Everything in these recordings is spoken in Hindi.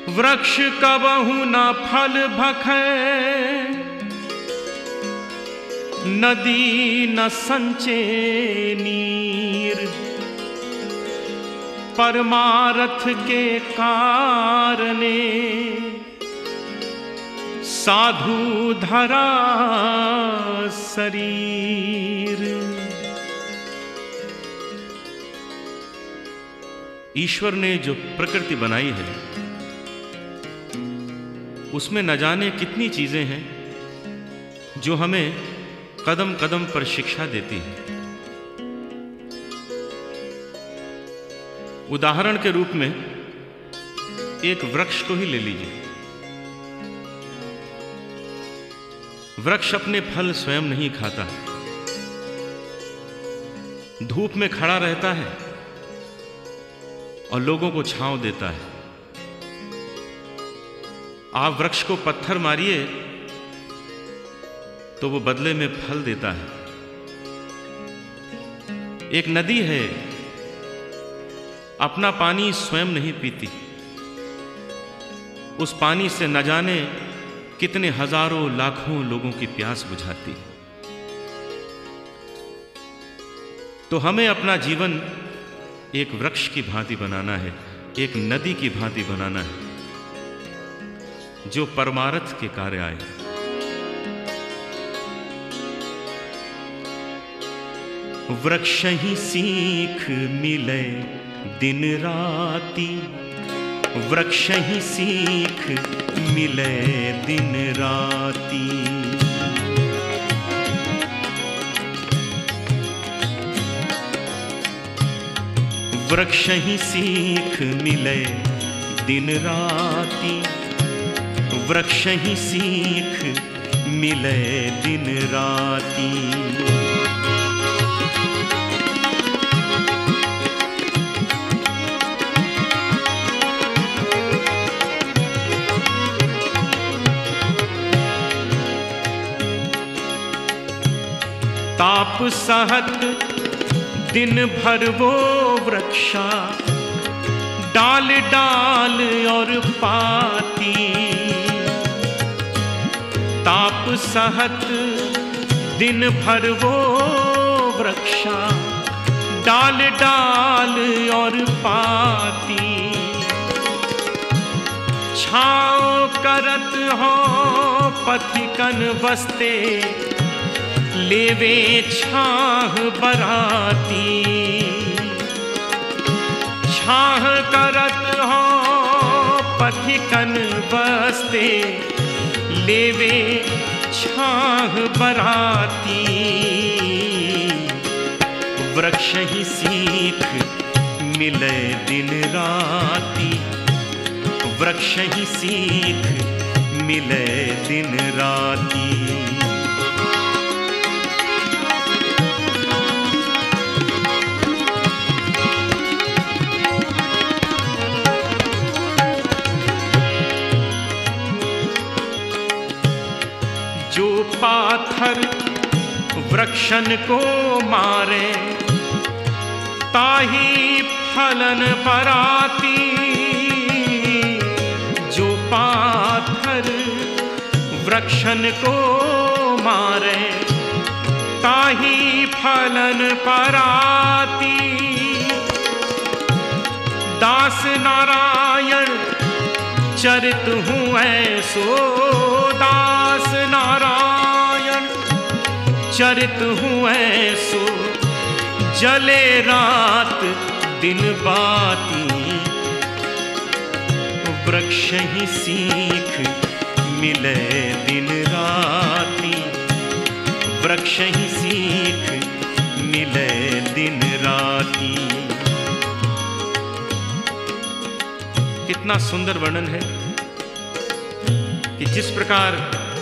वृक्ष कबहु न फल भखै, नदी न संचे नीर। परमारथ के कारणे साधु धरा शरीर। ईश्वर ने जो प्रकृति बनाई है उसमें न जाने कितनी चीजें हैं जो हमें कदम कदम पर शिक्षा देती है। उदाहरण के रूप में एक वृक्ष को ही ले लीजिए। वृक्ष अपने फल स्वयं नहीं खाता, धूप में खड़ा रहता है और लोगों को छांव देता है। आप वृक्ष को पत्थर मारिए तो वो बदले में फल देता है। एक नदी है, अपना पानी स्वयं नहीं पीती, उस पानी से न जाने कितने हजारों लाखों लोगों की प्यास बुझाती। तो हमें अपना जीवन एक वृक्ष की भांति बनाना है, एक नदी की भांति बनाना है जो परमार्थ के कार्य आए। वृक्ष ही सीख मिले दिन राती, वृक्ष ही सीख मिले दिन राती। वृक्ष ही सीख मिले दिन राती, वृक्ष ही सीख मिले दिन राती। ताप सहत दिन भर वो वृक्षा, डाल डाल और पाती। ताप सहत दिन भर वो वृक्षा, डाल डाल और पाती। छाँव करत हो पथिकन बसते, लेवे छाह बराती। छाह करत हो पथिकन बसते, लेवे छाह बराती। वृक्ष ही सीख मिले दिन राती, वृक्ष ही सीख मिले दिन राती। जो पाथर वृक्षन को मारे, ताही फलन पराती। जो पाथर वृक्षन को मारे, ताही फलन पराती। दास नारायण चरित हूँ ऐसो, दास नारायण चरित हूँ ऐसो। जले रात दिन बाती, वृक्ष ही सीख मिले दिन राती। वृक्ष ही सीख मिले दिन राती। कितना सुंदर वर्णन है कि जिस प्रकार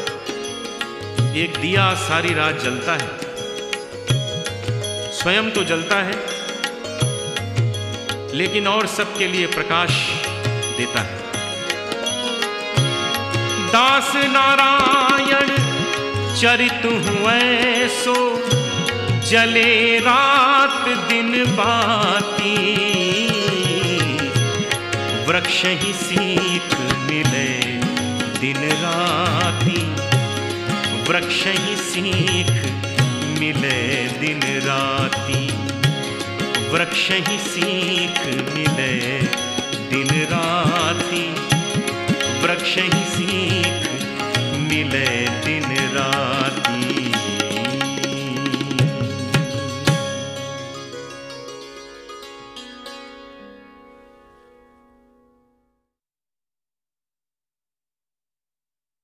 एक दिया सारी रात जलता है, स्वयं तो जलता है लेकिन और सबके लिए प्रकाश देता है। दास नारायण चरित हूँ ऐसो, जले रात दिन बाती। वृक्ष ही सीख वृक्ष ही सीख मिले दिन राती, वृक्ष ही सीख मिले दिन राती, वृक्ष ही सीख मिले दिन